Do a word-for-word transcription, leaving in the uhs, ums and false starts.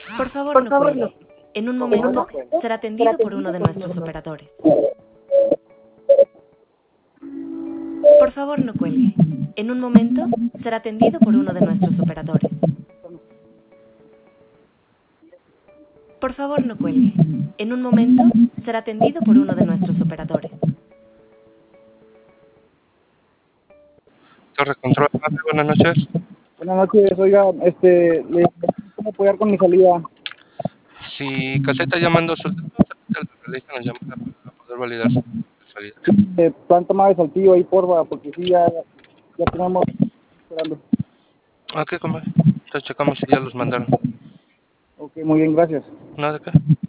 Por favor, no cuelgue. En un momento será atendido por uno de nuestros operadores. Por favor, no cuelgue. En un momento será atendido por uno de nuestros operadores. Por favor, no cuelgue. En un momento será atendido por uno de nuestros operadores. Torre Control, buenas noches. Buenas noches, oiga, este, le ¿cómo apoyar con mi salida? Si caseta llamando a su datos, realiza la llamada para poder validar su salida. Eh, planta más de saltillo ahí, porfa, porque sí, ya, ya tenemos esperando. Ok, compadre. Entonces checamos si ya los mandaron. Ok, muy bien, gracias. ¿No de qué?